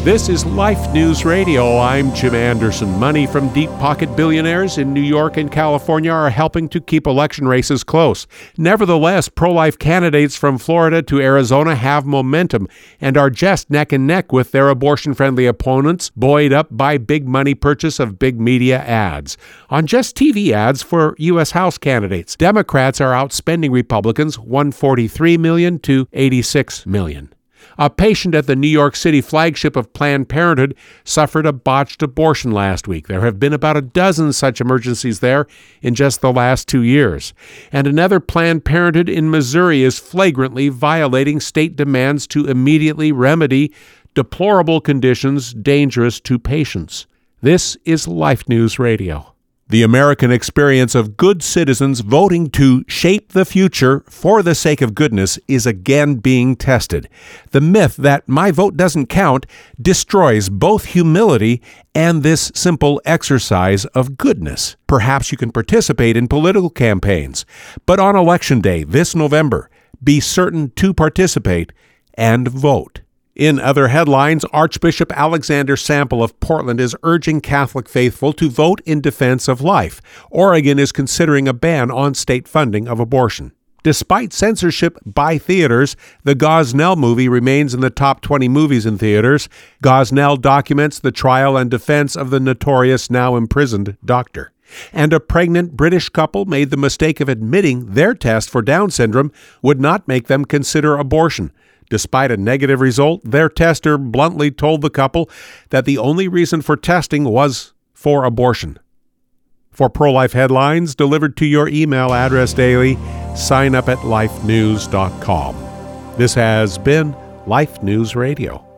This is Life News Radio. I'm Jim Anderson. Money from deep-pocket billionaires in New York and California are helping to keep election races close. Nevertheless, pro-life candidates from Florida to Arizona have momentum and are just neck and neck with their abortion-friendly opponents, buoyed up by big money purchase of big media ads. On just TV ads for U.S. House candidates, Democrats are outspending Republicans $143 million to $86 million. A patient at the New York City flagship of Planned Parenthood suffered a botched abortion last week. There have been about a dozen such emergencies there in just the last 2 years. And another Planned Parenthood in Missouri is flagrantly violating state demands to immediately remedy deplorable conditions dangerous to patients. This is Life News Radio. The American experience of good citizens voting to shape the future for the sake of goodness is again being tested. The myth that my vote doesn't count destroys both humility and this simple exercise of goodness. Perhaps you can participate in political campaigns, but on Election Day this November, be certain to participate and vote. In other headlines, Archbishop Alexander Sample of Portland is urging Catholic faithful to vote in defense of life. Oregon is considering a ban on state funding of abortion. Despite censorship by theaters, the Gosnell movie remains in the top 20 movies in theaters. Gosnell documents the trial and defense of the notorious, now imprisoned doctor. And a pregnant British couple made the mistake of admitting their test for Down syndrome would not make them consider abortion. Despite a negative result, their tester bluntly told the couple that the only reason for testing was for abortion. For pro-life headlines delivered to your email address daily, sign up at lifenews.com. This has been Life News Radio.